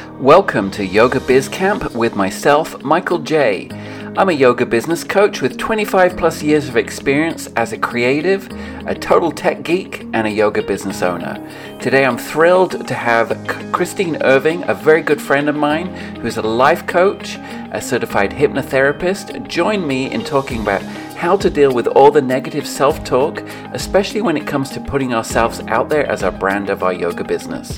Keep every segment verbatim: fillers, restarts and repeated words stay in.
Welcome to Yoga Biz Camp with myself, Michael J. I'm a yoga business coach with twenty-five plus years of experience as a creative, a total tech geek, and a yoga business owner. Today I'm thrilled to have Christine Irving, a very good friend of mine who is a life coach, a certified hypnotherapist, join me in talking about how to deal with all the negative self-talk, especially when it comes to putting ourselves out there as our brand of our yoga business.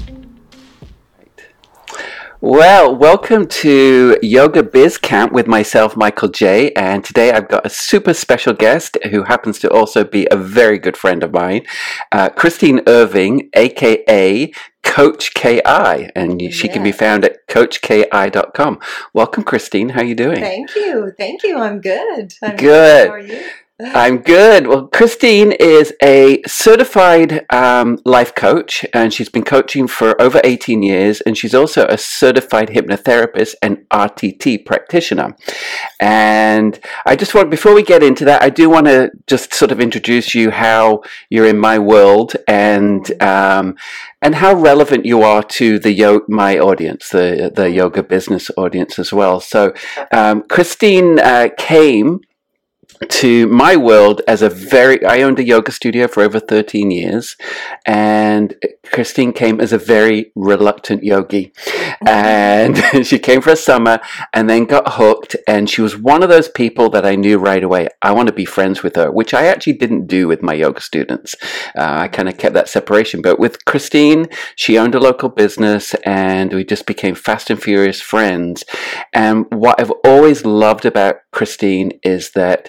Well, welcome to Yoga Biz Camp with myself, Michael J. And today I've got a super special guest who happens to also be a very good friend of mine, uh, Christine Irving, aka Coach K I, and yeah. She can be found at coach k i dot com. Welcome, Christine. How are you doing? Thank you. Thank you. I'm good. I'm good. good. How are you? I'm good. Well, Christine is a certified um, life coach, and she's been coaching for over eighteen years, and she's also a certified hypnotherapist and R T T practitioner. And I just want, before we get into that, I do want to just sort of introduce you how you're in my world and um, and how relevant you are to the yo- my audience, the the yoga business audience as well. So, um, Christine uh, came to my world as a very, I owned a yoga studio for over thirteen years, and Christine came as a very reluctant yogi, and she came for a summer and then got hooked, and she was one of those people that I knew right away, I want to be friends with her, which I actually didn't do with my yoga students. Uh, I kind of kept that separation, but with Christine, she owned a local business and we just became fast and furious friends. And what I've always loved about Christine is that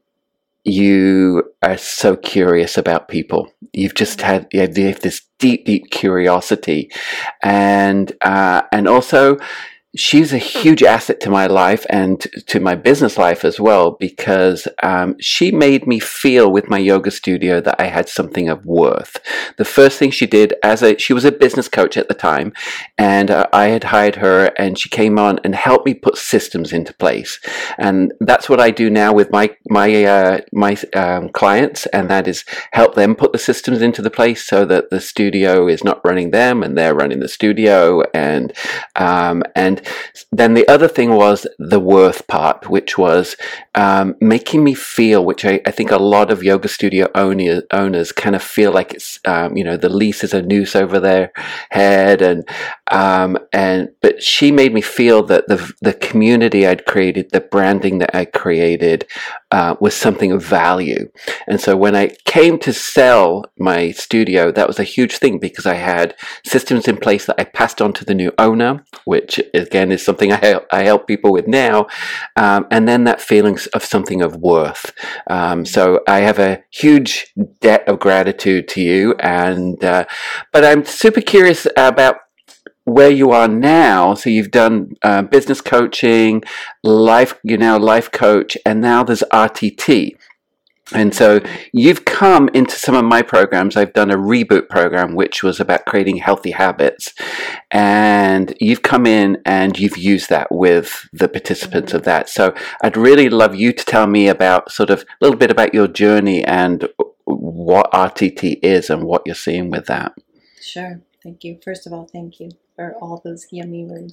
you are so curious about people. You've just had you have this deep, deep curiosity, and uh, and also she's a huge asset to my life and to my business life as well, because um, she made me feel with my yoga studio that I had something of worth. The first thing she did, as a she was a business coach at the time, and uh, I had hired her, and she came on and helped me put systems into place. And that's what I do now with my my uh, my um, clients, and that is help them put the systems into the place so that the studio is not running them and they're running the studio. And um, and then the other thing was the worth part, which was um, making me feel, which I, I think a lot of yoga studio owner, owners kind of feel like it's, um, you know, the lease is a noose over their head. And, um, and, but she made me feel that the, the community I'd created, the branding that I created, uh, was something of value. And so when I came to sell my studio, that was a huge thing because I had systems in place that I passed on to the new owner, which again is something I help, I help people with now. Um, and then that feeling of something of worth. Um, so I have a huge debt of gratitude to you. And, uh, but I'm super curious about where you are now. So you've done uh, business coaching, life, you're now a life coach, and now there's R T T. And so you've come into some of my programs. I've done a reboot program, which was about creating healthy habits. And you've come in and you've used that with the participants of that. So I'd really love you to tell me about sort of a little bit about your journey and what R T T is and what you're seeing with that. Sure. Thank you. First of all, thank you for all those yummy words.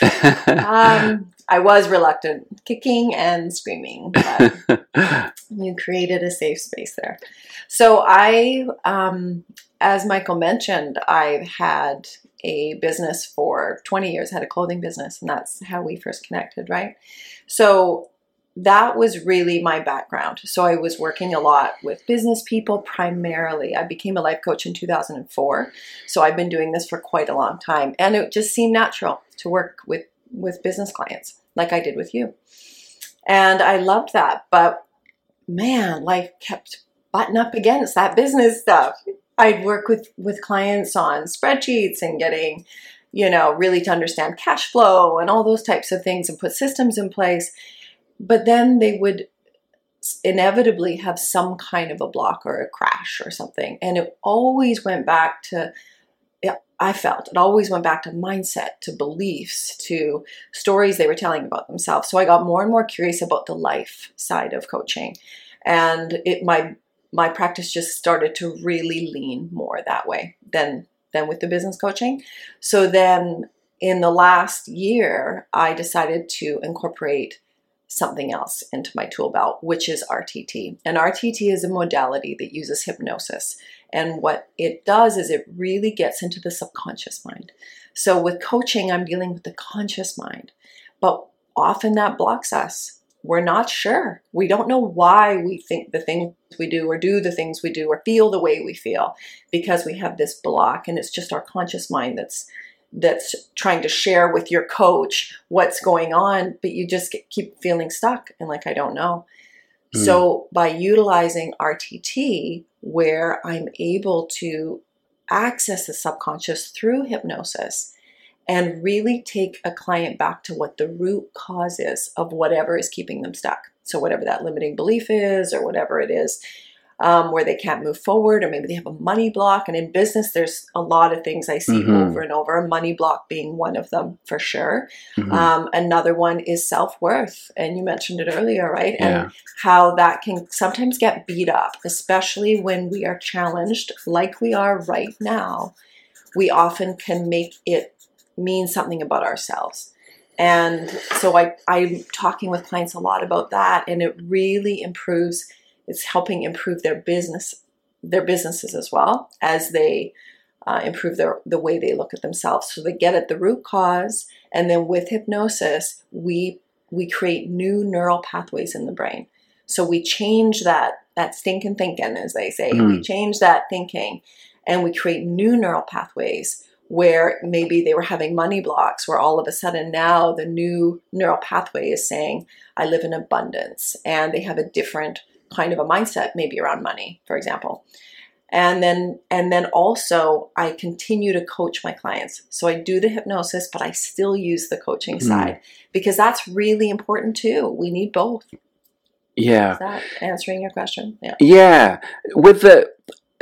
um, I was reluctant, kicking and screaming, but you created a safe space there. So I, um, as Michael mentioned, I've had a business for twenty years, had a clothing business, and that's how we first connected, right? So that was really my background. So I was working a lot with business people primarily. I became a life coach in two thousand four. So I've been doing this for quite a long time. And it just seemed natural to work with, with business clients like I did with you. And I loved that. But man, life kept butting up against that business stuff. I'd work with, with clients on spreadsheets and getting, you know, really to understand cash flow and all those types of things and put systems in place. But then they would inevitably have some kind of a block or a crash or something. And it always went back to, I felt, it always went back to mindset, to beliefs, to stories they were telling about themselves. So I got more and more curious about the life side of coaching. And it my my practice just started to really lean more that way than, than with the business coaching. So then in the last year, I decided to incorporate something else into my tool belt, which is R T T. And R T T is a modality that uses hypnosis. And what it does is it really gets into the subconscious mind. So with coaching, I'm dealing with the conscious mind, but often that blocks us. We're not sure. We don't know why we think the things we do or do the things we do or feel the way we feel, because we have this block, and it's just our conscious mind that's that's trying to share with your coach what's going on, but you just get, keep feeling stuck and like, I don't know. Mm. So by utilizing R T T, where I'm able to access the subconscious through hypnosis and really take a client back to what the root cause is of whatever is keeping them stuck. So whatever that limiting belief is, or whatever it is, Um, where they can't move forward, or maybe they have a money block. And in business, there's a lot of things I see mm-hmm. over and over, money block being one of them for sure. Mm-hmm. Um, another one is self-worth. And you mentioned it earlier, right? Yeah. And how that can sometimes get beat up, especially when we are challenged like we are right now. We often can make it mean something about ourselves. And so I, I'm talking with clients a lot about that, and it really improves. It's helping improve their business, their businesses as well, as they uh, improve their the way they look at themselves. So they get at the root cause, and then with hypnosis, we we create new neural pathways in the brain. So we change that that stinking thinking, as they say. Mm-hmm. We change that thinking, and we create new neural pathways where maybe they were having money blocks, where all of a sudden now the new neural pathway is saying, I live in abundance, and they have a different kind of a mindset maybe around money, for example. And then and then also I continue to coach my clients. So I do the hypnosis, but I still use the coaching mm. side, because that's really important too. We need both. Yeah. Is that answering your question? Yeah. Yeah. With the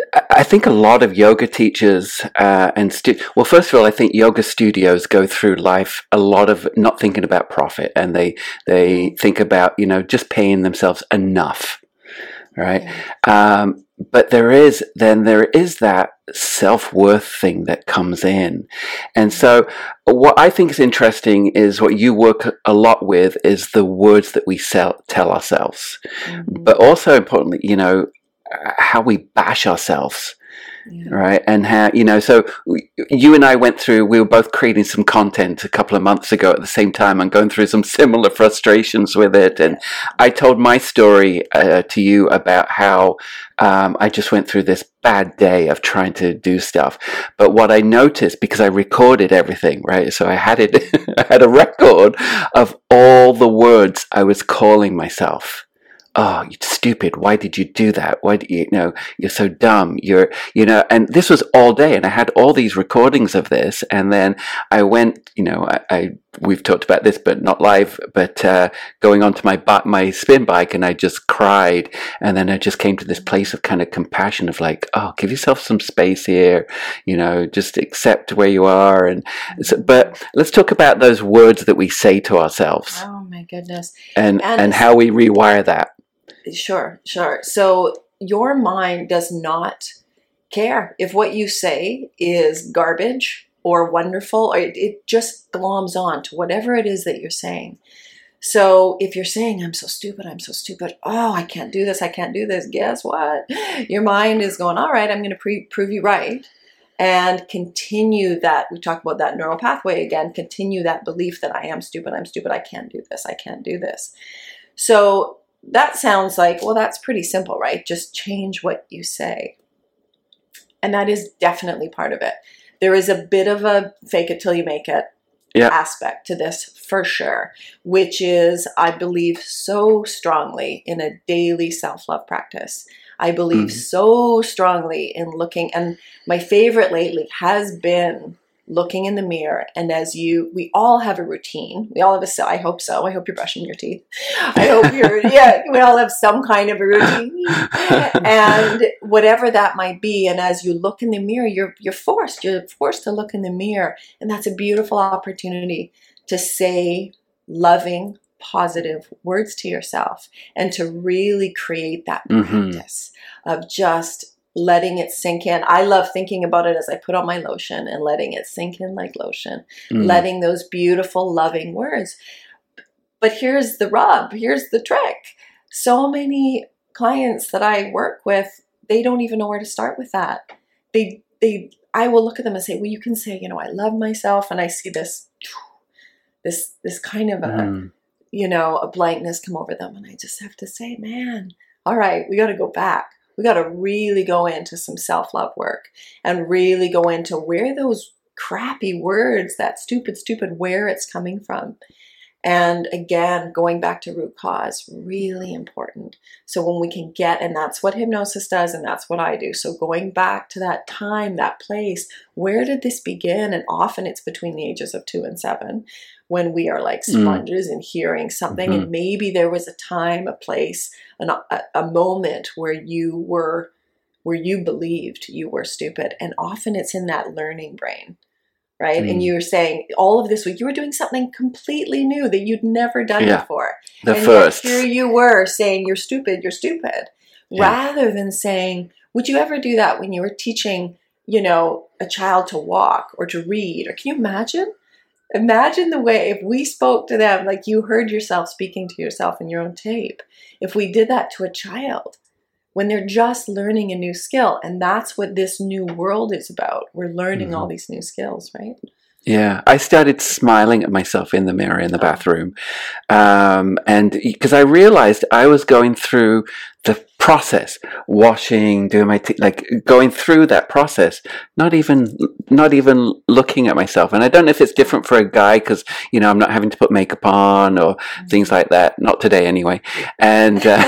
I think a lot of yoga teachers uh, and stu- well, first of all, I think yoga studios go through life a lot of not thinking about profit, and they they think about, you know, just paying themselves enough. Right. Yeah. Um, but there is, then there is that self-worth thing that comes in. And so what I think is interesting is what you work a lot with is the words that we sell, tell ourselves, mm-hmm. but also importantly, you know, how we bash ourselves. Yeah. Right. And how, you know, so we, you and I went through, we were both creating some content a couple of months ago at the same time and going through some similar frustrations with it. And I told my story uh, to you about how um, I just went through this bad day of trying to do stuff. But what I noticed, because I recorded everything, right? So I had it, I had a record of all the words I was calling myself. Oh, you're stupid. Why did you do that? Why do you, you know, you're so dumb. You're, you know, and this was all day, and I had all these recordings of this. And then I went, you know, I, I we've talked about this, but not live, but, uh, going onto my, my spin bike, and I just cried. And then I just came to this place of kind of compassion of like, oh, give yourself some space here, you know, just accept where you are. And so, but let's talk about those words that we say to ourselves. Oh my goodness. And, and, and how we rewire that. Sure, sure. So your mind does not care if what you say is garbage or wonderful, or it, it just gloms on to whatever it is that you're saying. So if you're saying, I'm so stupid, I'm so stupid, oh, I can't do this, I can't do this, guess what? Your mind is going, all right, I'm going to pre- prove you right. And continue that, we talk about that neural pathway again, continue that belief that I am stupid, I'm stupid, I can't do this, I can't do this. So that sounds like, well, that's pretty simple, right? Just change what you say. And that is definitely part of it. There is a bit of a fake it till you make it yeah. aspect to this for sure, which is, I believe so strongly in a daily self-love practice. I believe mm-hmm. so strongly in looking, and my favorite lately has been looking in the mirror. And as you, we all have a routine. We all have a, so I hope so. I hope you're brushing your teeth. I hope you're, yeah, we all have some kind of a routine. And whatever that might be. And as you look in the mirror, you're, you're forced, you're forced to look in the mirror. And that's a beautiful opportunity to say loving, positive words to yourself and to really create that practice mm-hmm. of just letting it sink in. I love thinking about it as I put on my lotion and letting it sink in like lotion, mm. letting those beautiful, loving words. But here's the rub. Here's the trick. So many clients that I work with, they don't even know where to start with that. They, they, I will look at them and say, well, you can say, you know, I love myself. And I see this, this, this kind of a, mm. you know, a blankness come over them. And I just have to say, man, all right, we got to go back. We got to really go into some self-love work and really go into where those crappy words, that stupid, stupid, where it's coming from. And again, going back to root cause, really important. So when we can get, and that's what hypnosis does, and that's what I do. So going back to that time, that place, where did this begin? And often it's between the ages of two and seven, when we are like sponges mm. and hearing something. Mm-hmm. And maybe there was a time, a place, an, a, a moment where you were, where you believed you were stupid. And often it's in that learning brain. Right. Mm. And you were saying all of this week, you were doing something completely new that you'd never done yeah. before. The and first. Yet here you were saying, you're stupid, you're stupid. Yeah. Rather than saying, would you ever do that when you were teaching, you know, a child to walk or to read? Or can you imagine? Imagine the way if we spoke to them like you heard yourself speaking to yourself in your own tape. If we did that to a child, when they're just learning a new skill. And that's what this new world is about. We're learning mm-hmm. all these new skills, right? Yeah, I started smiling at myself in the mirror in the bathroom. Um, and because I realized I was going through the process, washing, doing my, t- like going through that process, not even, not even looking at myself. And I don't know if it's different for a guy because, you know, I'm not having to put makeup on or mm-hmm. things like that. Not today anyway. And, uh,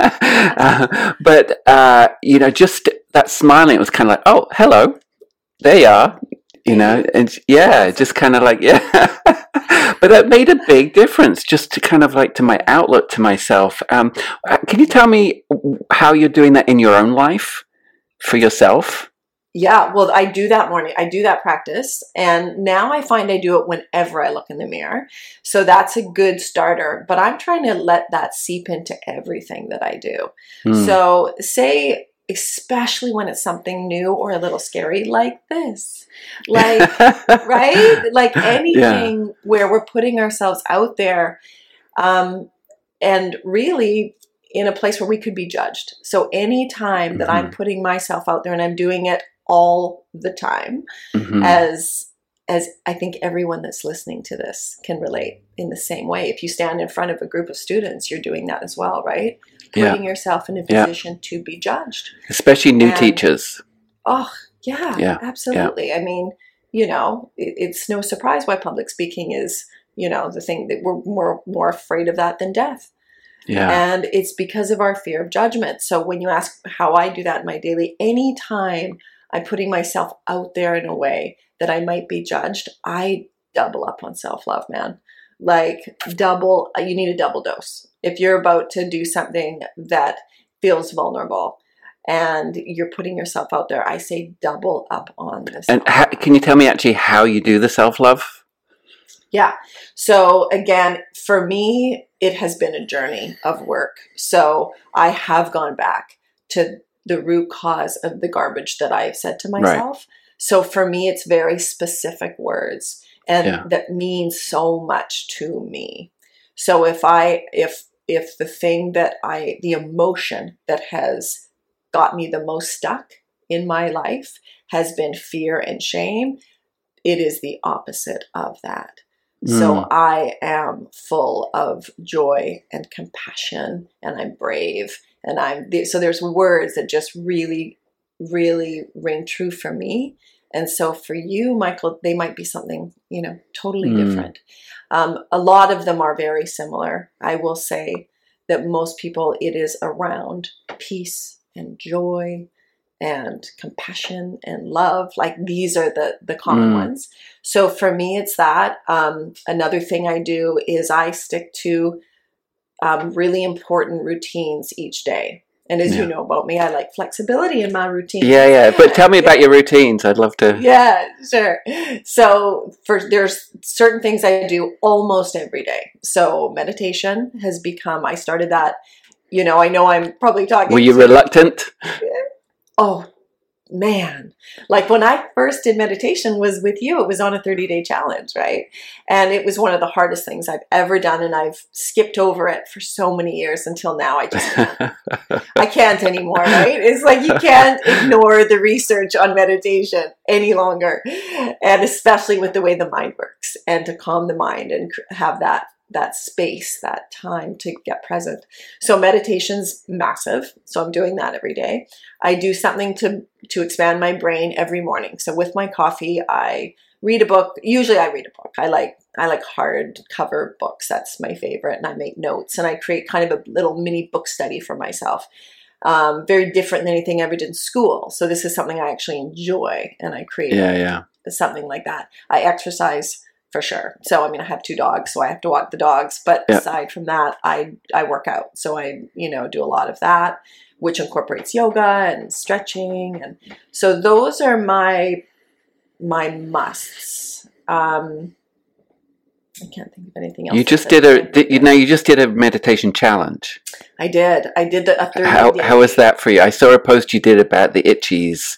uh, but, uh, you know, just that smiling, it was kind of like, oh, hello, there you are. You know, and yeah, just kind of like, yeah. But that made a big difference just to kind of like to my outlook to myself. Um, can you tell me how you're doing that in your own life for yourself? Yeah, well, I do that morning. I do that practice. And now I find I do it whenever I look in the mirror. So that's a good starter. But I'm trying to let that seep into everything that I do. Mm. So say, especially when it's something new or a little scary like this, like, right? Like anything yeah. where we're putting ourselves out there um, and really in a place where we could be judged. So anytime that mm-hmm. I'm putting myself out there and I'm doing it all the time, mm-hmm. as as I think everyone that's listening to this can relate in the same way. If you stand in front of a group of students, you're doing that as well, right? Putting yeah. yourself in a position yeah. to be judged. Especially new and, teachers. Oh, yeah, yeah. absolutely. Yeah. I mean, you know, it, it's no surprise why public speaking is, you know, the thing that we're more, more afraid of that than death. Yeah. And it's because of our fear of judgment. So when you ask how I do that in my daily, anytime I'm putting myself out there in a way that I might be judged, I double up on self-love, man. Like double, you need a double dose. If you're about to do something that feels vulnerable and you're putting yourself out there, I say double up on this. And how, can you tell me actually how you do the self-love? Yeah. So again, for me, it has been a journey of work. So I have gone back to the root cause of the garbage that I've said to myself. Right. So for me, it's very specific words and yeah. that means so much to me. So if I, if, if the thing that I, the emotion that has got me the most stuck in my life has been fear and shame, it is the opposite of that. Mm. So I am full of joy and compassion and I'm brave and I'm, so there's words that just really, really ring true for me. And so for you, Michael, they might be something, you know, totally mm. different. Um, a lot of them are very similar. I will say that most people, it is around peace and joy and compassion and love. Like these are the, the common mm. ones. So for me, it's that. Um, another thing I do is I stick to um, really important routines each day. And as yeah. you know about me, I like flexibility in my routine. Yeah, yeah. But tell me about your routines. I'd love to. Yeah, sure. So for there's certain things I do almost every day. So meditation has become, I started that, you know, I know I'm probably talking. Were you to, reluctant? Oh, man, like when I first did meditation was with you, it was on a thirty day challenge, right? And it was one of the hardest things I've ever done. And I've skipped over it for so many years until now. I just can't. I can't anymore, right? It's like you can't ignore the research on meditation any longer. And especially with the way the mind works, and to calm the mind and have that that space, that time to get present. So meditation's massive. So I'm doing that every day. I do something to, to expand my brain every morning. So with my coffee, I read a book. Usually I read a book. I like, I like hardcover books. That's my favorite. And I make notes and I create kind of a little mini book study for myself. Um, very different than anything I ever did in school. So this is something I actually enjoy, and I create yeah, yeah. something like that. I exercise for sure. So, I mean, I have two dogs, so I have to walk the dogs. But yep. aside from that, I, I work out. So I, you know, do a lot of that, which incorporates yoga and stretching. And so those are my, my musts. Um, I can't think of anything else. You just did a, did, you know, you just did a meditation challenge. I did. I did the, a thirty How, day. how was that for you? I saw a post you did about the itchies.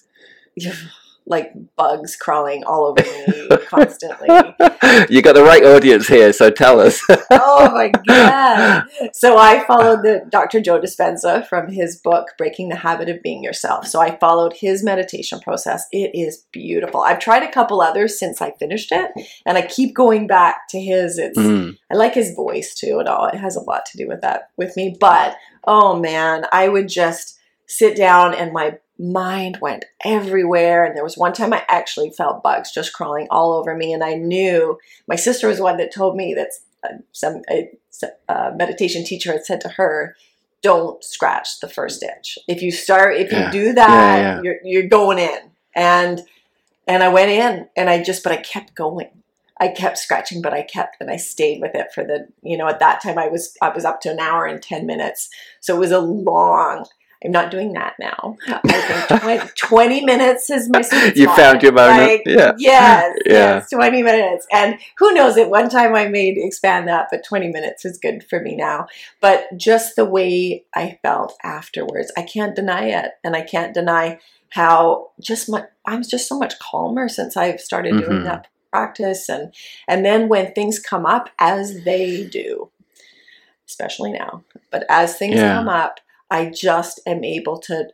Like bugs crawling all over me constantly. You got the right audience here, so tell us. Oh my God. So I followed the Doctor Joe Dispenza from his book, Breaking the Habit of Being Yourself. So I followed his meditation process. It is beautiful. I've tried a couple others since I finished it, and I keep going back to his. It's mm. I like his voice too and all. It has a lot to do with that with me. But oh man, I would just sit down and my mind went everywhere. And there was one time I actually felt bugs just crawling all over me. And I knew, my sister was the one that told me that uh, some a, a meditation teacher had said to her, don't scratch the first itch. If you start, if yeah. you do that, yeah, yeah. you're you're going in. And and I went in and I just, but I kept going. I kept scratching, but I kept, and I stayed with it for the, you know, at that time I was, I was up to an hour and ten minutes. So it was a long, I'm not doing that now. I think twenty, twenty minutes is my sweet spot. You found your moment. Like, yeah. Yes, yeah. yes, twenty minutes. And who knows, at one time I may expand that, but twenty minutes is good for me now. But just the way I felt afterwards, I can't deny it. And I can't deny how just my, I'm just so much calmer since I've started doing mm-hmm. that practice. And, and then when things come up, as they do, especially now, but as things yeah. come up, I just am able to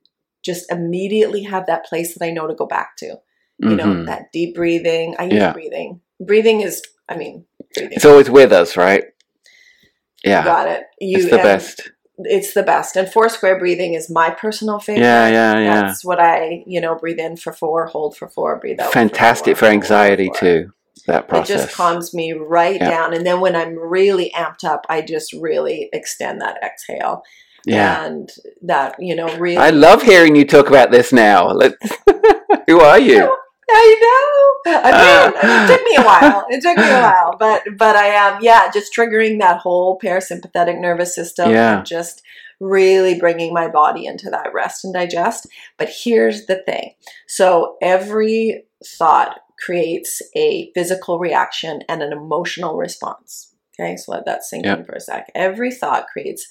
just immediately have that place that I know to go back to. You mm-hmm. know, that deep breathing. I use yeah. breathing. Breathing is, I mean, breathing. It's always with us, right? Yeah. You got it. You, it's the best. It's the best. And four square breathing is my personal favorite. Yeah, yeah, yeah. That's what I, you know, breathe in for four, hold for four, breathe out. Fantastic for, four, for anxiety for too. That process. It just calms me right yeah. down. And then when I'm really amped up, I just really extend that exhale. Yeah. And that, you know, really. I love hearing you talk about this now. Who are you? I know. I mean, uh. it took me a while. It took me a while. But but I am, um, yeah, just triggering that whole parasympathetic nervous system. Yeah. And just really bringing my body into that rest and digest. But here's the thing. So every thought creates a physical reaction and an emotional response. Okay, so let that sink yep. in for a sec. Every thought creates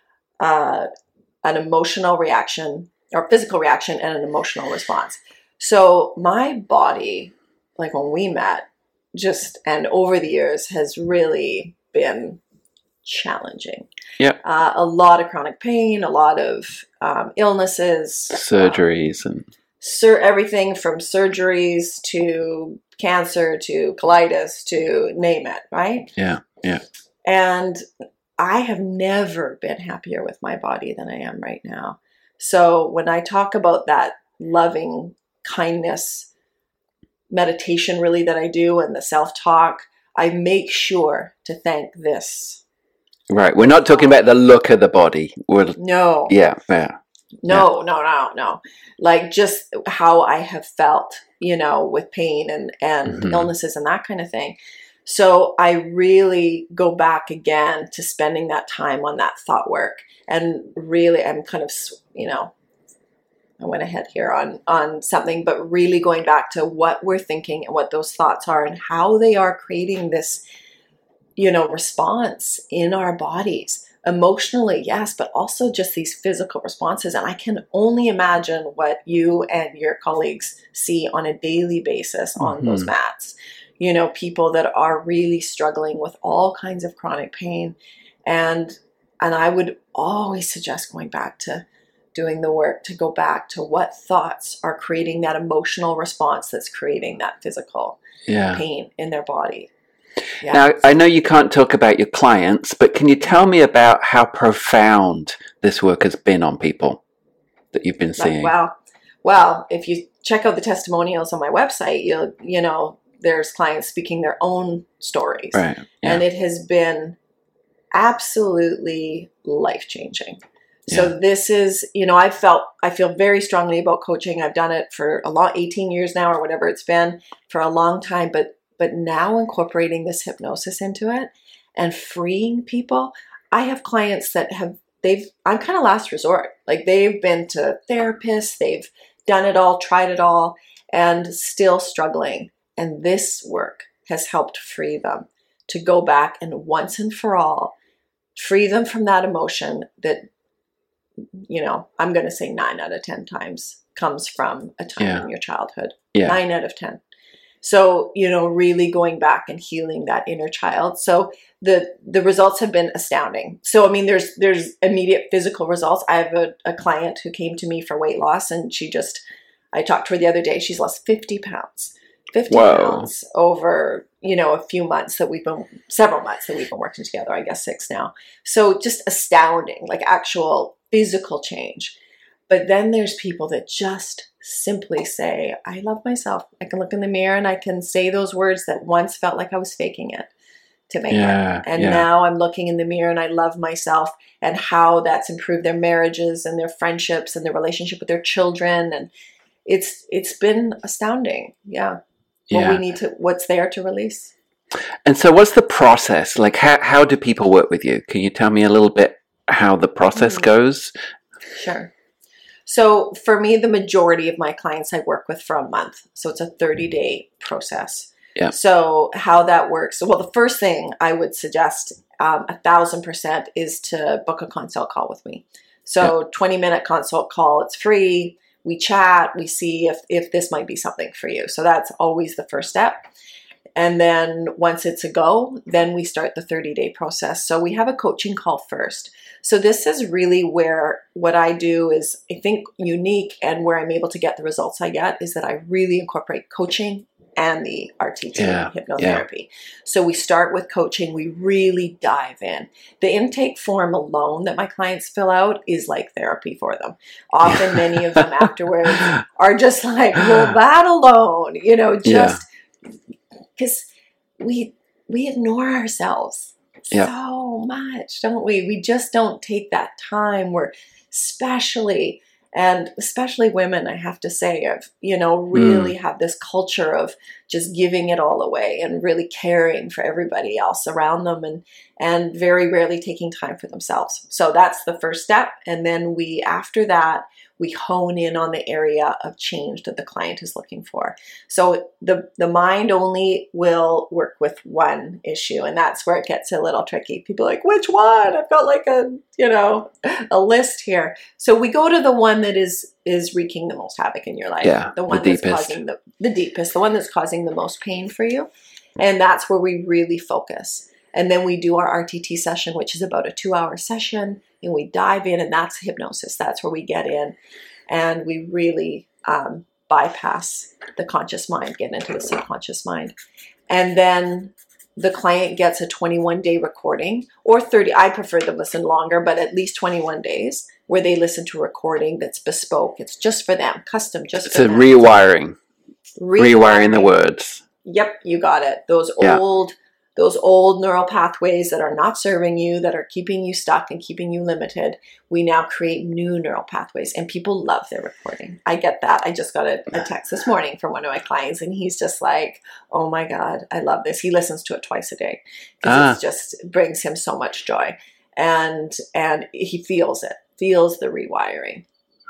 Uh, an emotional reaction or physical reaction and an emotional response. So my body, like when we met, just and over the years has really been challenging. Yeah, uh, a lot of chronic pain, a lot of um, illnesses, surgeries, um, and sur- everything from surgeries to cancer to colitis to name it. Right? Yeah, yeah, and I have never been happier with my body than I am right now. So when I talk about that loving kindness meditation really that I do and the self-talk, I make sure to thank this. Right. We're not talking about the look of the body. We're, no. Yeah. Yeah. No, yeah. no, no, no. Like just how I have felt, you know, with pain and, and mm-hmm. illnesses and that kind of thing. So I really go back again to spending that time on that thought work. And really, I'm kind of, you know, I went ahead here on, on something, but really going back to what we're thinking and what those thoughts are and how they are creating this, you know, response in our bodies. emotionally, yes, but also just these physical responses. And I can only imagine what you and your colleagues see on a daily basis on mm-hmm. those mats. You know, people that are really struggling with all kinds of chronic pain. And and I would always suggest going back to doing the work, to go back to what thoughts are creating that emotional response that's creating that physical yeah. pain in their body. Yeah. Now, I know you can't talk about your clients, but can you tell me about how profound this work has been on people that you've been seeing? Like, wow. Well, if you check out the testimonials on my website, you'll, you know, there's clients speaking their own stories. Right. Yeah. And it has been absolutely life-changing. So yeah. this is, you know, I felt, I feel very strongly about coaching. I've done it for a long, eighteen years now or whatever it's been, for a long time, but But now incorporating this hypnosis into it and freeing people. I have clients that have, they've, I'm kind of last resort. Like they've been to therapists, they've done it all, tried it all, and still struggling. And this work has helped free them to go back and once and for all, free them from that emotion that, you know, I'm going to say nine out of ten times comes from a time yeah. in your childhood. Yeah. Nine out of ten. So, you know, really going back and healing that inner child. So the the results have been astounding. So, I mean, there's there's immediate physical results. I have a, a client who came to me for weight loss, and she just, I talked to her the other day, she's lost fifty pounds. fifty Whoa. Pounds over, you know, a few months that we've been, several months that we've been working together, I guess six now. So just astounding, like actual physical change. But then there's people that just simply say, I love myself. I can look in the mirror and I can say those words that once felt like I was faking it to make yeah, it. And yeah. now I'm looking in the mirror and I love myself, and how that's improved their marriages and their friendships and their relationship with their children. And it's it's been astounding. Yeah. What yeah. we need to, what's there to release. And so what's the process? Like how, how do people work with you? Can you tell me a little bit how the process mm. goes? Sure. So for me, the majority of my clients I work with for a month. So it's a thirty-day process. Yeah. So how that works. Well, the first thing I would suggest um, a thousand percent is to book a consult call with me. So yeah. twenty minute consult call. It's free. We chat. We see if, if this might be something for you. So that's always the first step. And then once it's a go, then we start the thirty-day process. So we have a coaching call first. So this is really where what I do is, I think, unique, and where I'm able to get the results I get is that I really incorporate coaching and the R T T, yeah, hypnotherapy. Yeah. So we start with coaching. We really dive in. The intake form alone that my clients fill out is like therapy for them. Often many of them afterwards are just like, well, that alone, you know, just because yeah. we we ignore ourselves yep. so much, don't we? We just don't take that time. We're especially, and especially women, I have to say, have, you know, really mm. have this culture of just giving it all away and really caring for everybody else around them, and and very rarely taking time for themselves. So that's the first step. And then we, after that, we hone in on the area of change that the client is looking for. So the, the mind only will work with one issue, and that's where it gets a little tricky. People are like, which one? I've got like a, you know, a list here. So we go to the one that is is wreaking the most havoc in your life. Yeah, the one the that's deepest. causing the, the deepest, the one that's causing the most pain for you. And that's where we really focus. And then we do our R T T session, which is about a two hour session, and we dive in, and that's hypnosis. That's where we get in and we really um, bypass the conscious mind, get into the subconscious mind. And then the client gets a twenty-one day recording, or thirty. I prefer them listen longer, but at least twenty-one days where they listen to a recording that's bespoke. It's just for them, custom, just it's for them. It's a rewiring. rewiring. Rewiring the words. Yep, you got it. Those yeah. old... Those old neural pathways that are not serving you, that are keeping you stuck and keeping you limited, we now create new neural pathways, and people love their recording. I get that. I just got a, a text this morning from one of my clients, and he's just like, oh my God, I love this. He listens to it twice a day because ah. it just brings him so much joy, and and he feels it, feels the rewiring.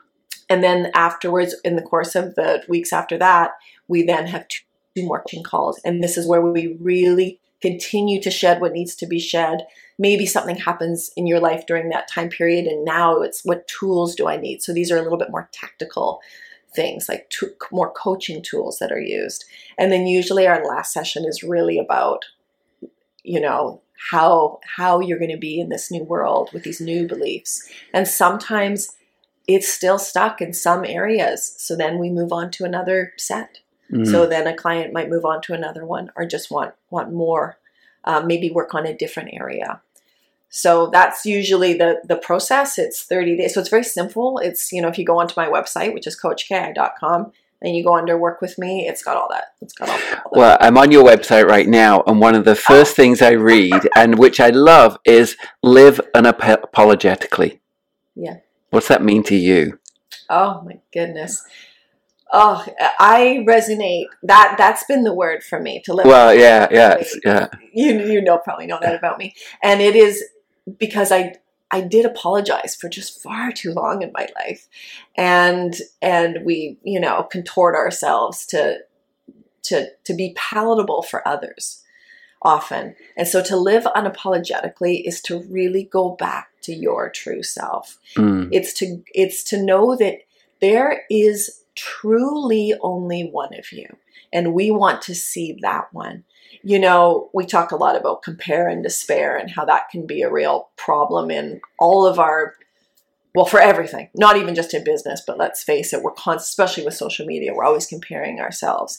And then afterwards, in the course of the weeks after that, we then have two more coaching calls, and this is where we really continue to shed what needs to be shed. Maybe something happens in your life during that time period, and now it's what tools do I need? So these are a little bit more tactical things, like to, more coaching tools that are used. And then usually our last session is really about, you know, how how you're going to be in this new world with these new beliefs. And sometimes it's still stuck in some areas. So then we move on to another set. Mm. So then a client might move on to another one, or just want want more, um, maybe work on a different area. So that's usually the the process. It's thirty days. So it's very simple. It's, you know, if you go onto my website, which is coach k i dot com, and you go under work with me, it's got all that. It's got all, all that. Well, I'm on your website right now, and one of the first oh. things I read, and which I love, is live unapologetically. Yeah. What's that mean to you? Oh my goodness. Oh, I resonate. That that's been the word for me, to live. Well, yeah, yeah, yeah. You you know probably know that about me, and it is because I I did apologize for just far too long in my life, and and we you know contort ourselves to to to be palatable for others often, and so to live unapologetically is to really go back to your true self. Mm. It's to it's to know that there is truly only one of you, and we want to see that one. You know, we talk a lot about compare and despair, and how that can be a real problem in all of our, well, for everything, not even just in business, but let's face it, we're constantly, especially with social media, we're always comparing ourselves.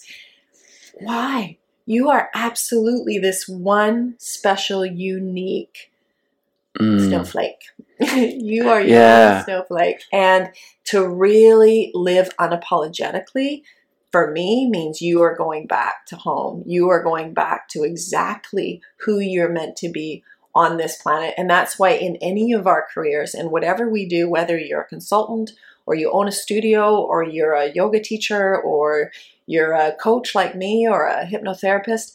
Why? You are absolutely this one special, unique mm. snowflake. You are your yeah. own snowflake. And to really live unapologetically, for me, means you are going back to home. You are going back to exactly who you're meant to be on this planet. And that's why in any of our careers, and whatever we do, whether you're a consultant, or you own a studio, or you're a yoga teacher, or you're a coach like me, or a hypnotherapist,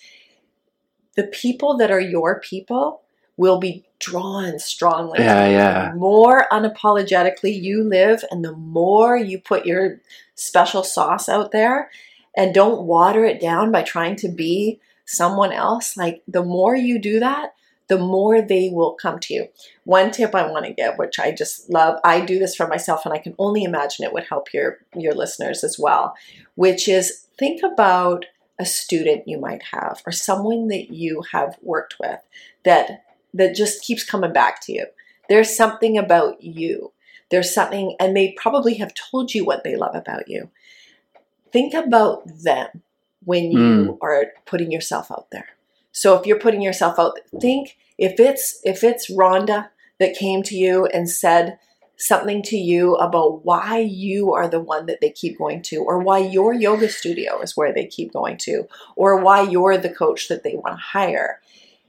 the people that are your people will be drawn strongly. Yeah, yeah. The more unapologetically you live, and the more you put your special sauce out there, and don't water it down by trying to be someone else, like the more you do that, the more they will come to you. One tip I want to give, which I just love, I do this for myself, and I can only imagine it would help your, your listeners as well, which is think about a student you might have, or someone that you have worked with that that just keeps coming back to you. There's something about you. There's something, and they probably have told you what they love about you. Think about them when you mm. are putting yourself out there. So if you're putting yourself out, think if it's if it's Rhonda that came to you and said something to you about why you are the one that they keep going to, or why your yoga studio is where they keep going to, or why you're the coach that they want to hire.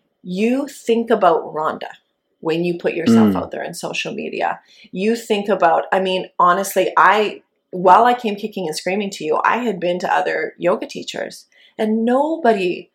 You think about Rhonda when you put yourself mm. out there in social media. You think about, I mean, honestly, I, while I came kicking and screaming to you, I had been to other yoga teachers, and nobody,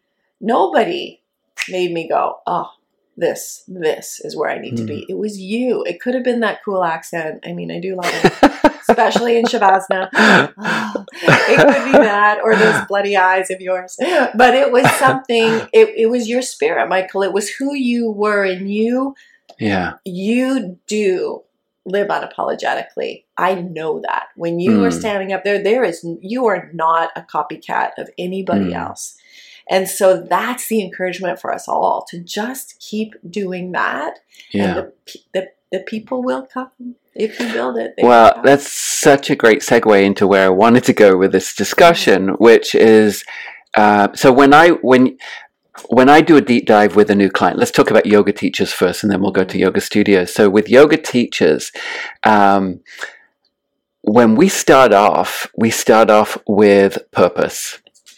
nobody made me go, oh, this, this is where I need mm. to be. It was you. It could have been that cool accent. I mean, I do love it, especially in Shavasana. Oh, it could be that, or those bloody eyes of yours. But it was something, it, it was your spirit, Michael. It was who you were, and you, yeah, you do live unapologetically. I know that. When you mm. are standing up there, there is, you are not a copycat of anybody mm. else. And so that's the encouragement for us all, to just keep doing that. Yeah. And the, the, the people will come if you build it. Well, that's such a great segue into where I wanted to go with this discussion, which is, uh, so when I, when, when I do a deep dive with a new client, let's talk about yoga teachers first, and then we'll go to yoga studios. So with yoga teachers, um, when we start off, we start off with purpose.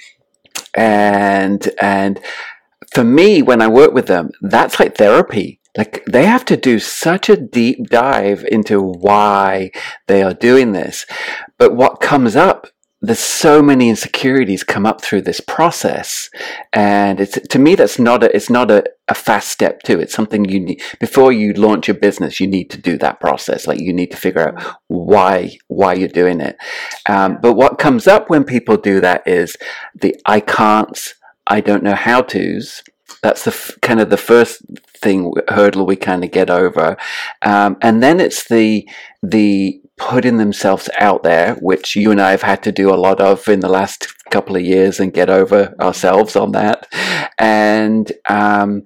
And and for me, when I work with them, that's like therapy. Like, they have to do such a deep dive into why they are doing this. But what comes up, there's so many insecurities come up through this process. And it's, to me, that's not a, it's not a, a fast step too. It's something you need, before you launch your business, you need to do that process. Like, you need to figure out why, why you're doing it. Um, but what comes up when people do that is the I can'ts, I don't know how to's, That's the f- kind of the first thing hurdle we kind of get over, um, and then it's the the putting themselves out there, which you and I have had to do a lot of in the last couple of years and get over ourselves on that, and um,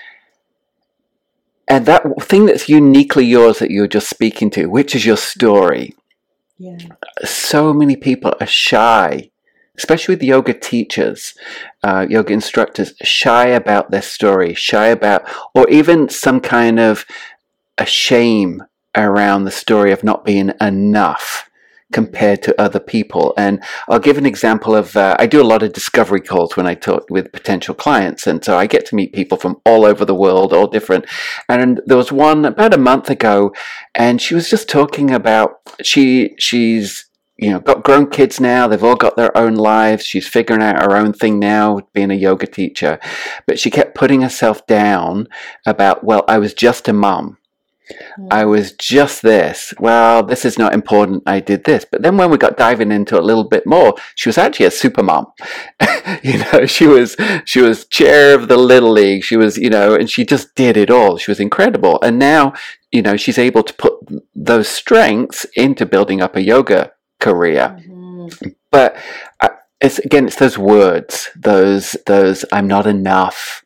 and that thing that's uniquely yours that you're just speaking to, which is your story. Yeah. So many people are shy, especially with yoga teachers, uh, yoga instructors, shy about their story, shy about, or even some kind of a shame around the story of not being enough compared to other people. And I'll give an example of, uh, I do a lot of discovery calls when I talk with potential clients. And so I get to meet people from all over the world, all different. And there was one about a month ago, and she was just talking about, she she's, you know, got grown kids now. They've all got their own lives. She's figuring out her own thing now, being a yoga teacher. But she kept putting herself down about, well, I was just a mum. I was just this. Well, this is not important. I did this. But then when we got diving into it a little bit more, she was actually a super mom. you know, she was she was chair of the Little League. She was, you know, and she just did it all. She was incredible. And now, you know, she's able to put those strengths into building up a yoga career. Mm-hmm. But uh, it's again, it's those words, those those I'm not enough.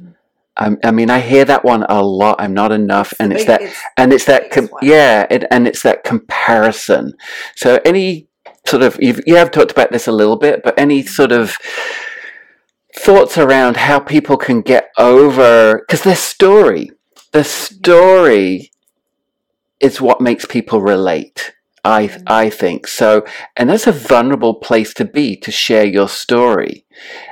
I mean, I hear that one a lot. I'm not enough, and it's, it's that, it's and it's that, com- yeah, it, and it's that comparison. So, any sort of, you've, you have talked about this a little bit, but any sort of thoughts around how people can get over, because their story, the story is what makes people relate. I I think so, and that's a vulnerable place to be, to share your story.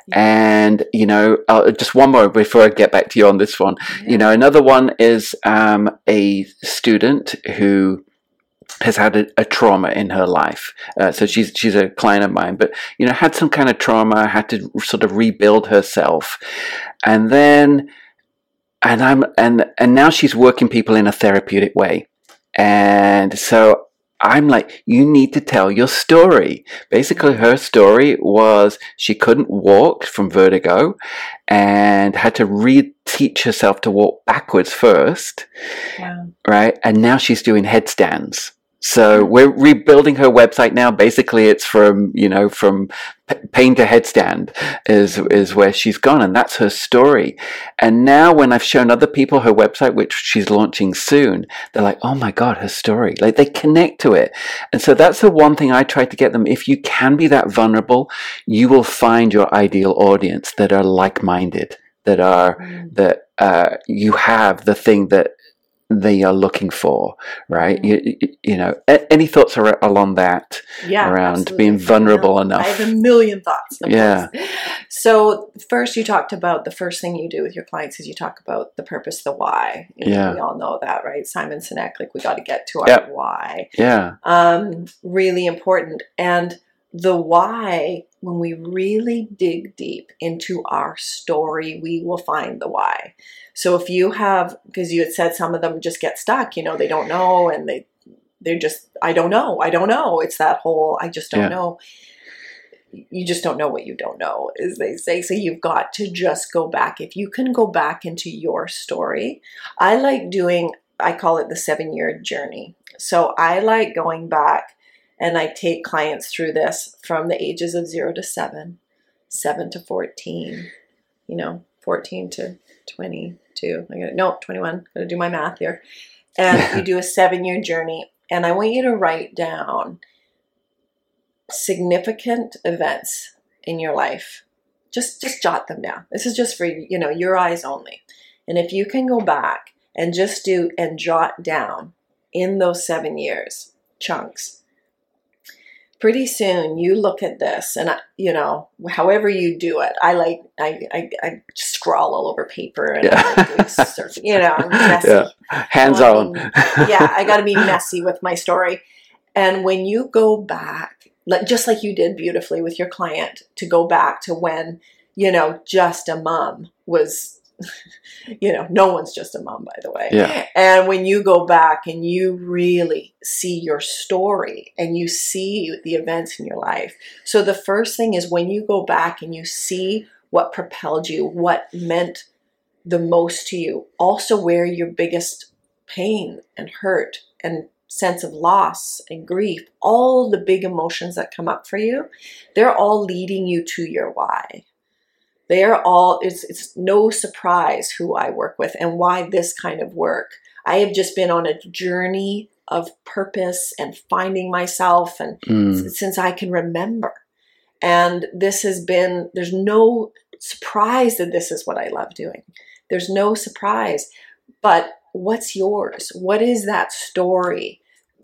And you know, uh, just one more before I get back to you on this one. Yeah. You know, another one is um, a student who has had a, a trauma in her life. Uh, so she's she's a client of mine, but you know, had some kind of trauma, had to sort of rebuild herself, and then and I'm and and now she's working people in a therapeutic way, and so. I'm like, you need to tell your story. Basically, her story was she couldn't walk from vertigo and had to reteach herself to walk backwards first. Wow. Right? And now she's doing headstands. So we're rebuilding her website now. Basically, it's from, you know, from pain to headstand is is where she's gone, and that's her story. And now when I've shown other people her website, which she's launching soon, they're like, oh my God, her story. Like, they connect to it. And so that's the one thing I try to get them. If you can be that vulnerable, you will find your ideal audience that are like-minded, that are, mm. that uh, you have the thing that they are looking for, right? Mm-hmm. You, you know, any thoughts are along that, yeah, around absolutely. Being vulnerable I enough? I have a million thoughts. Yeah. Course. So first, you talked about the first thing you do with your clients is you talk about the purpose, the why. You know, yeah. We all know that, right? Simon Sinek, like, we got to get to our yep. why. Yeah. Um, really important. And the why, when we really dig deep into our story, we will find the why. So if you have, because you had said some of them just get stuck, you know, they don't know, and they, they're just, I don't know, I don't know. It's that whole, I just don't yeah. know. You just don't know what you don't know, as they say. So you've got to just go back. If you can go back into your story, I like doing, I call it the seven-year journey. So I like going back, and I take clients through this from the ages of zero to seven, seven to fourteen, you know, fourteen to twenty-two. I got no, twenty-one. Got to do my math here. And you do a seven-year journey. And I want you to write down significant events in your life. Just, just jot them down. This is just for, you know, your eyes only. And if you can go back and just do and jot down in those seven years, chunks, pretty soon you look at this, and I, you know, however you do it, I like, I, I, I scrawl all over paper, and yeah. I like surfing, you know, I'm messy. Yeah. Hands um, on. Yeah, I got to be messy with my story. And when you go back, like, just like you did beautifully with your client, to go back to when, you know, just a mom was, you know, no one's just a mom, by the way. Yeah. And when you go back and you really see your story and you see the events in your life. So the first thing is, when you go back and you see what propelled you, what meant the most to you, also where your biggest pain and hurt and sense of loss and grief, all the big emotions that come up for you, they're all leading you to your why. They are all, it's, it's no surprise who I work with and why this kind of work. I have just been on a journey of purpose and finding myself and mm. since I can remember. And this has been, there's no surprise that this is what I love doing. There's no surprise. But what's yours? What is that story?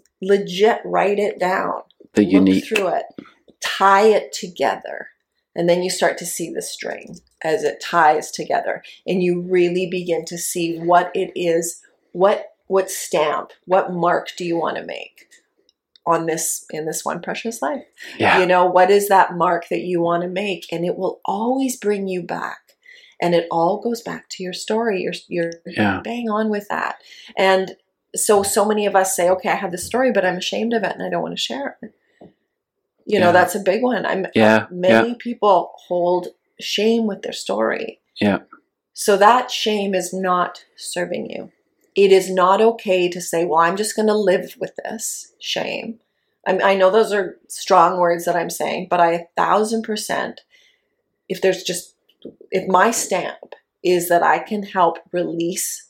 Legit write it down. The look unique. Through it. Tie it together. And then you start to see the string as it ties together. And you really begin to see what it is, what what stamp, what mark do you want to make on this, in this one precious life? Yeah. You know, what is that mark that you want to make? And it will always bring you back. And it all goes back to your story. You're, you're yeah. bang on with that. And so, so many of us say, okay, I have this story, but I'm ashamed of it and I don't want to share it. You know, yeah. that's a big one. I'm yeah. Many yeah. people hold shame with their story. Yeah. So that shame is not serving you. It is not okay to say, well, I'm just going to live with this shame. I, I know those are strong words that I'm saying, but I a thousand percent, if there's just, if my stamp is that I can help release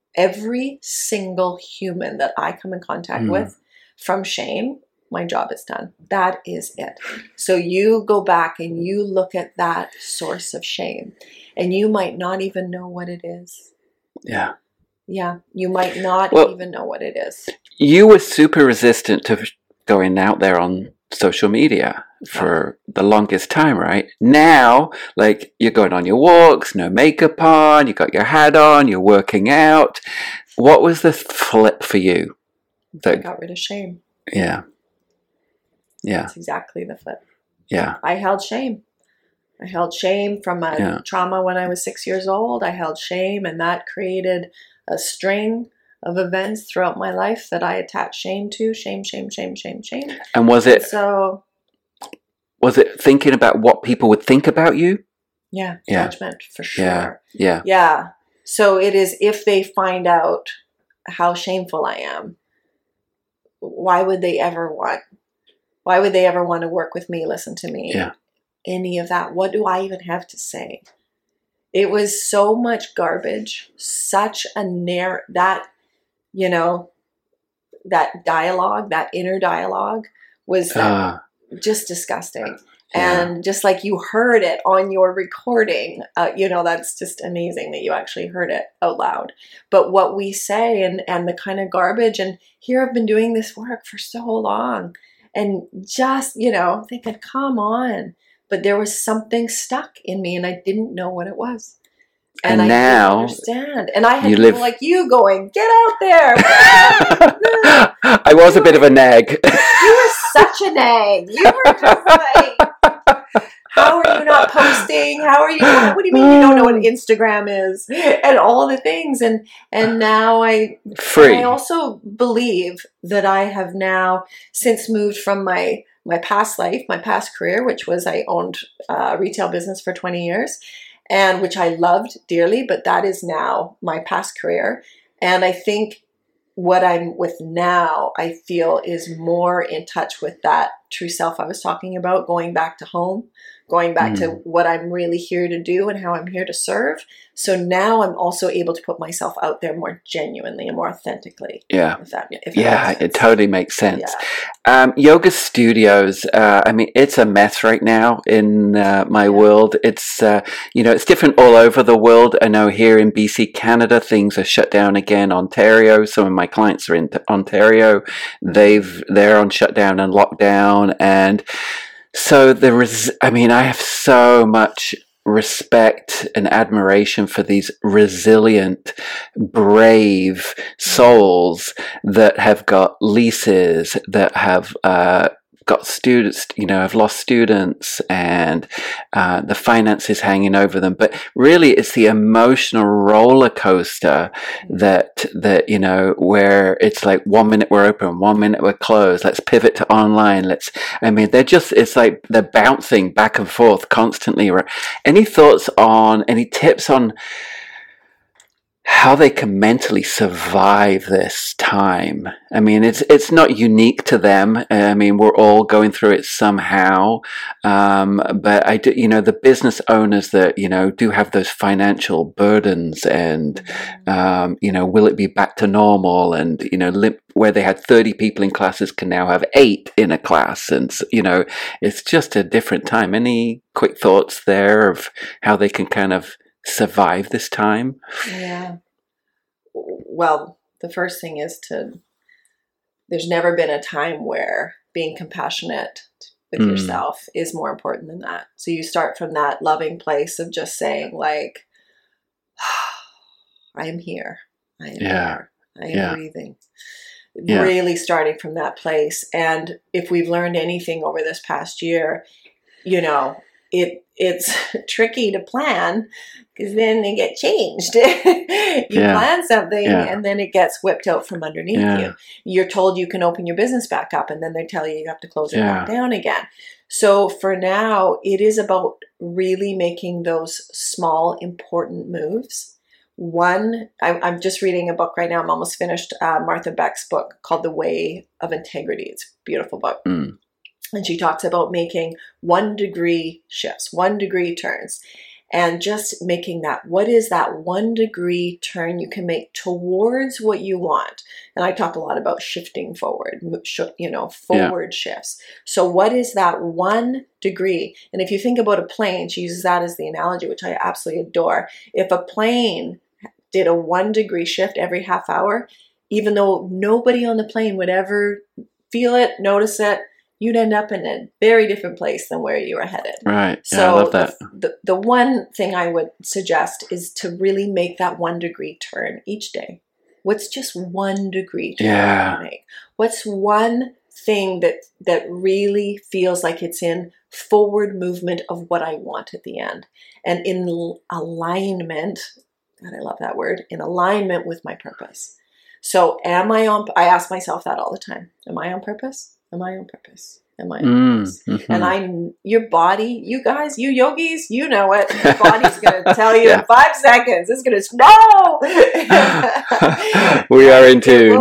every single human that I come in contact mm. with from shame, my job is done. That is it. So you go back and you look at that source of shame and you might not even know what it is. Yeah. Yeah, you might not well, even know what it is. You were super resistant to going out there on social media for the longest time, right? Now, like, you're going on your walks, no makeup on, you got your hat on, you're working out. What was the flip for you? That, I got rid of shame. Yeah. Yeah. That's exactly the flip. Yeah. I held shame. I held shame from a yeah. trauma when I was six years old. I held shame, and that created a string of events throughout my life that I attached shame to. Shame, shame, shame, shame, shame. And was it and so? Was it thinking about what people would think about you? Yeah, yeah. judgment for sure. Yeah, yeah, yeah. So it is, if they find out how shameful I am, why would they ever want? Why would they ever want to work with me? Listen to me. Yeah. Any of that? What do I even have to say? It was so much garbage, such a narr that, you know, that dialogue, that inner dialogue was uh, just disgusting. Yeah. And just like you heard it on your recording, uh, you know, that's just amazing that you actually heard it out loud. But what we say and, and the kind of garbage, and here I've been doing this work for so long and just, you know, thinking, come on. But there was something stuck in me and I didn't know what it was. And, and I now didn't understand. And I had you people live... like you going, get out there. I was you a bit were, of a nag. You were such a nag. You were just like, how are you not posting? How are you? What do you mean you don't know what Instagram is? And all the things. And and now I, Free. I also believe that I have now since moved from my my past life, my past career, which was I owned a retail business for twenty years, and which I loved dearly, but that is now my past career. And I think what I'm with now, I feel is more in touch with that true self I was talking about, going back to home, going back mm. to what I'm really here to do and how I'm here to serve. So now I'm also able to put myself out there more genuinely and more authentically. Yeah. If that, if that yeah, it totally makes sense. Yeah. Um, yoga studios, uh, I mean, it's a mess right now in uh, my yeah. world. It's, uh, you know, it's different all over the world. I know here in B C, Canada, things are shut down again. Ontario, some of my clients are in Ontario. They've, they're on shutdown and lockdown. And so there is, I mean, I have so much respect and admiration for these resilient, brave souls that have got leases, that have uh, got students, you know, have lost students, and uh, the finances hanging over them. But really, it's the emotional roller coaster that that you know, where it's like one minute we're open, one minute we're closed. Let's pivot to online. Let's. I mean, they're just. It's like they're bouncing back and forth constantly. Any thoughts on? Any tips on how they can mentally survive this time. I mean, it's it's not unique to them. I mean, we're all going through it somehow. Um, but I do, you know, the business owners that, you know, do have those financial burdens and, um, you know, will it be back to normal? And, you know, limp, where they had thirty people in classes can now have eight in a class. And, you know, it's just a different time. Any quick thoughts there of how they can kind of survive this time? Yeah. Well, the first thing is to, there's never been a time where being compassionate with mm. yourself is more important than that. So you start from that loving place of just saying like, I am here. I am yeah. here. I am yeah. breathing. Yeah. Really starting from that place. And if we've learned anything over this past year, you know, it it's tricky to plan because then they get changed. you yeah. plan something yeah. and then it gets whipped out from underneath yeah. you. You're told you can open your business back up and then they tell you you have to close it yeah. back down again. So for now, it is about really making those small, important moves. One, I, I'm just reading a book right now. I'm almost finished uh, Martha Beck's book called The Way of Integrity. It's a beautiful book. Mm. And she talks about making one degree shifts, one degree turns, and just making that, what is that one degree turn you can make towards what you want? And I talk a lot about shifting forward, you know, forward yeah. shifts. So what is that one degree? And if you think about a plane, she uses that as the analogy, which I absolutely adore. If a plane did a one degree shift every half hour, even though nobody on the plane would ever feel it, notice it, you'd end up in a very different place than where you were headed. Right. Yeah, so I love that. The, the, the one thing I would suggest is to really make that one degree turn each day. What's just one degree turn yeah. you make? What's one thing that that really feels like it's in forward movement of what I want at the end? And in alignment, God, I love that word, in alignment with my purpose. So am I on, I ask myself that all the time. Am I on purpose? Am I on purpose? Am I on mm, purpose? Mm-hmm. And I, your body, you guys, you yogis, you know it. Your body's going to tell you yeah. in five seconds. It's going to, no! We are in tune.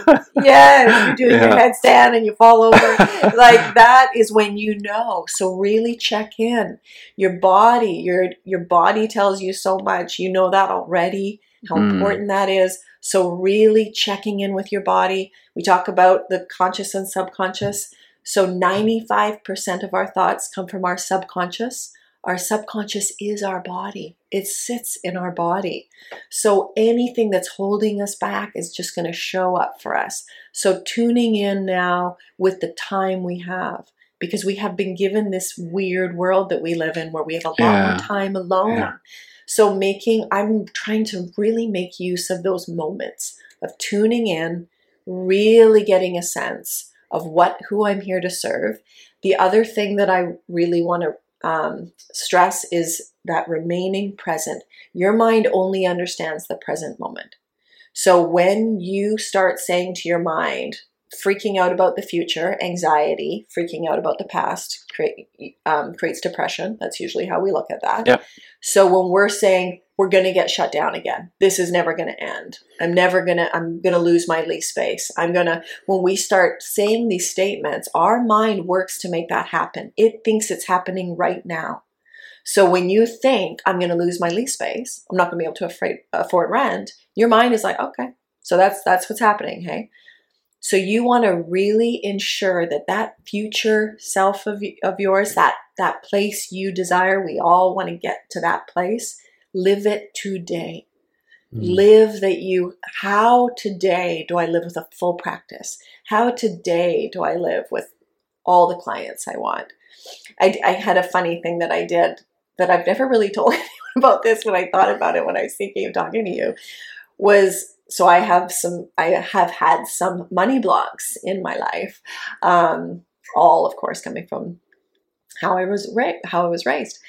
Yes, you're doing yeah. your headstand and you fall over. Like that is when you know. So really check in. Your body, your, your body tells you so much. You know that already, how mm. important that is. So really checking in with your body. We talk about the conscious and subconscious. So ninety-five percent of our thoughts come from our subconscious. Our subconscious is our body. It sits in our body. So anything that's holding us back is just going to show up for us. So tuning in now with the time we have, because we have been given this weird world that we live in where we have a lot yeah. more time alone. Yeah. So making, I'm trying to really make use of those moments of tuning in, really getting a sense of what, who I'm here to serve. The other thing that I really want to um, stress is that remaining present. Your mind only understands the present moment. So when you start saying to your mind, freaking out about the future, anxiety, freaking out about the past create, um, creates depression. That's usually how we look at that. Yep. So when we're saying we're going to get shut down again, this is never going to end. I'm never going to, I'm going to lose my lease space. I'm going to, when we start saying these statements, our mind works to make that happen. It thinks it's happening right now. So when you think I'm going to lose my lease space, I'm not going to be able to afford, afford rent, your mind is like, okay, so that's, that's what's happening. Hey. So you want to really ensure that that future self of, of yours, that, that place you desire, we all want to get to that place, live it today. Mm. Live that you, how today do I live with a full practice? How today do I live with all the clients I want? I, I had a funny thing that I did that I've never really told anyone about this when I thought about it when I was thinking of talking to you, was... So I have some, I have had some money blocks in my life, um, all of course coming from how I was ra- how I was raised,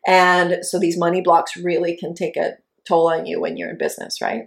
and so these money blocks really can take a toll on you when you're in business, right?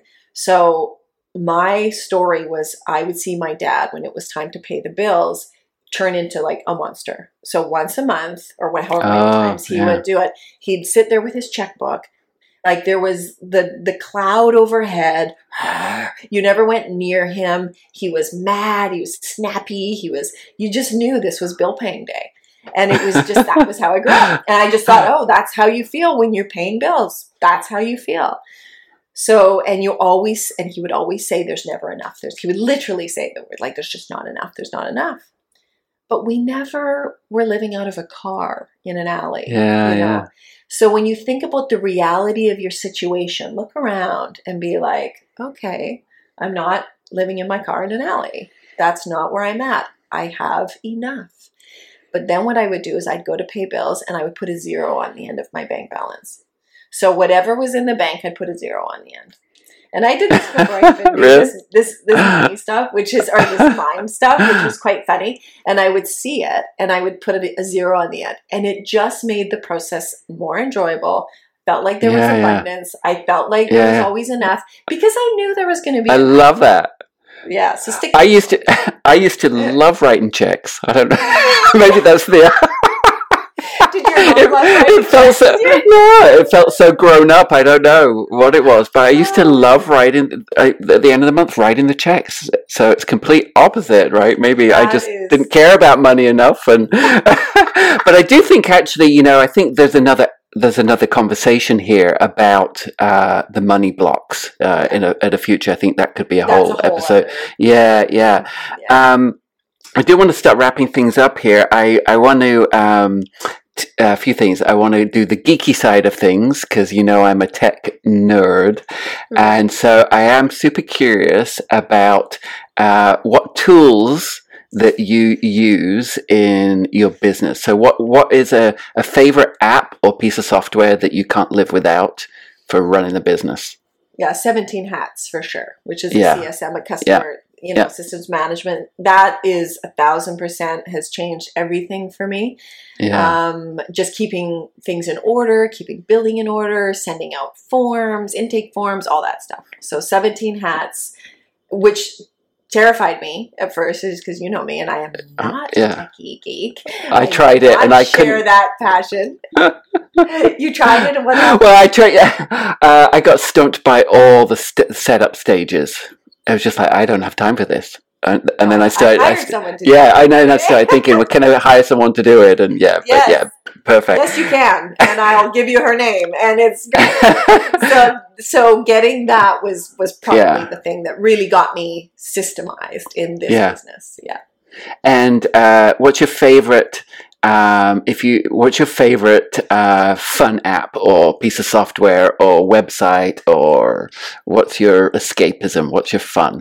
So my story was I would see my dad when it was time to pay the bills turn into like a monster. So once a month or however many oh, times he yeah. would do it, he'd sit there with his checkbook. Like there was the, the cloud overhead. You never went near him. He was mad. He was snappy. He was, you just knew this was bill paying day. And it was just, that was how I grew up. And I just thought, oh, that's how you feel when you're paying bills. That's how you feel. So, and you always, and he would always say, there's never enough. There's, he would literally say the word, like, there's just not enough. There's not enough. But we never were living out of a car in an alley. Yeah, you know? yeah. So when you think about the reality of your situation, look around and be like, okay, I'm not living in my car in an alley. That's not where I'm at. I have enough. But then what I would do is I'd go to pay bills and I would put a zero on the end of my bank balance. So whatever was in the bank, I'd put a zero on the end. And I did this before I even did Really? this, this, this money stuff, which is, or this mind stuff, which was quite funny. And I would see it and I would put a, a zero on the end. And it just made the process more enjoyable. Felt like there Yeah, was yeah. abundance. I felt like Yeah, there was yeah. always enough because I knew there was going to be I enough. love that. Yeah. So stick I used to, I used to love writing checks. I don't know. Maybe that's the. Did your mom It, love it writing felt checks so. with you? No, it felt so grown up. I don't know what it was, but I used to love writing I, at the end of the month writing the checks. So it's complete opposite, right? Maybe I That just is- didn't care about money enough, and but I do think actually, you know, I think there's another. There's another conversation here about uh, the money blocks uh, in a, at a future. I think that could be a That's whole, a whole episode. other- Yeah, yeah. Yeah. Um, I do want to start wrapping things up here. I, I want to, um, t- a few things. I want to do the geeky side of things because, you know, I'm a tech nerd. Mhm. And so I am super curious about uh, what tools that you use in your business. So what, what is a, a favorite app or piece of software that you can't live without for running the business? Yeah, seventeen hats for sure, which is Yeah. a C S M, a customer, you know, Yeah. systems management. That is a thousand percent has changed everything for me. Yeah. Um, just keeping things in order, keeping billing in order, sending out forms, intake forms, all that stuff. So seventeen hats, which terrified me at first, is because you know me, and I am not yeah. a techie geek. I tried it do and not I share couldn't. that passion. You tried it and what happened? Well, I tried. Uh, I got stumped by all the st- setup stages. I was just like, I don't have time for this. And, and then I started. I I hired st- someone to do yeah, it. I know. And I started thinking, well, can I hire someone to do it? And yeah, Yes. but yeah, perfect. Yes, you can, and I'll give you her name, and it's great. so, so getting that was was probably Yeah. the thing that really got me systemized in this Yeah. business. Yeah. And uh, what's your favorite? Um, if you, what's your favorite uh, fun app or piece of software or website, or what's your escapism? What's your fun?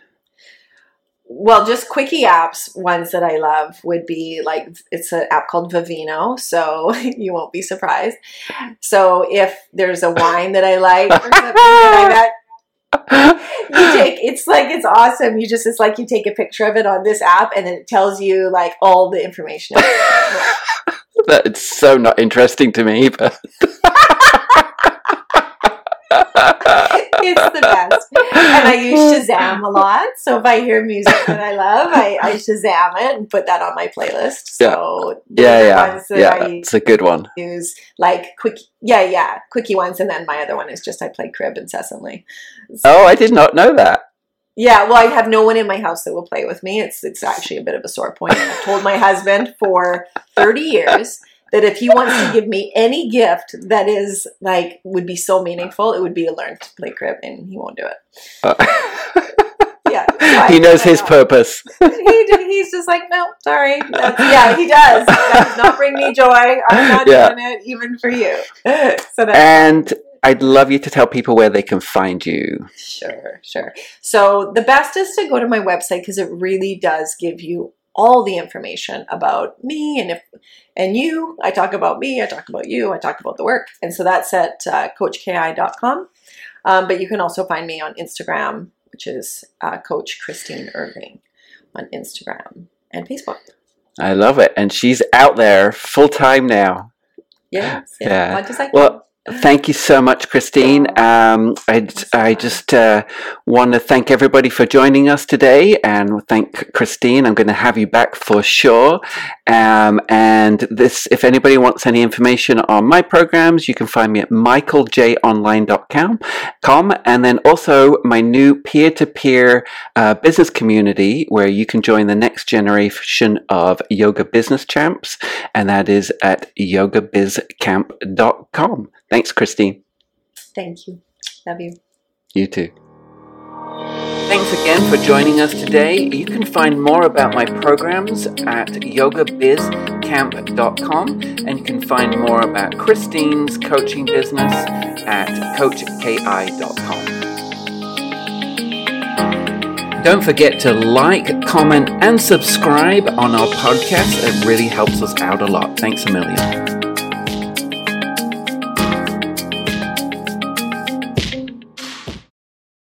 Well, just quickie apps, ones that I love would be like, it's an app called Vivino, so you won't be surprised. So if there's a wine that I like or something that I you take, it's like, it's awesome. You just, it's like you take a picture of it on this app and then it tells you like all the information. That's so not interesting to me, but It's the best. And I use Shazam a lot. So if I hear music that I love, I, I Shazam it and put that on my playlist. So those yeah, are yeah, ones that yeah, I it's a good one. use, like quick, yeah, yeah, quickie ones. And then my other one is just I play crib incessantly. Oh, I did not know that. Yeah, well, I have no one in my house that will play with me. It's it's actually a bit of a sore point. I've told my husband for thirty years that if he wants to give me any gift that is like would be so meaningful, it would be to learn to play crib, and he won't do it. Uh, Yeah, so he I- knows I his know. purpose. he did, he's just like, no, sorry. That's, yeah, he does. That does not bring me joy. I'm not Yeah. doing it, even for you. So that's And I'd love you to tell people where they can find you. Sure, sure. So the best is to go to my website because it really does give you all the information about me and if and you. I talk about me, I talk about you, I talk about the work. And so that's at uh, coach k i dot com. Um, but you can also find me on Instagram, which is uh, Coach Christine Irving on Instagram and Facebook. I love it. And she's out there full time now. Yes, yeah. Yeah. Much as I can. Well, thank you so much, Christine. Um, I, I just uh, want to thank everybody for joining us today and thank Christine. I'm going to have you back for sure. Um, and this, if anybody wants any information on my programs, you can find me at michael j online dot com. And then also my new peer-to-peer uh, business community where you can join the next generation of yoga business champs. And that is at yoga biz camp dot com. Thanks, Christine. Thank you. Love you. You too. Thanks again for joining us today. You can find more about my programs at yoga biz camp dot com, and you can find more about Christine's coaching business at coach k i dot com. Don't forget to like, comment, and subscribe on our podcast. It really helps us out a lot. Thanks a million.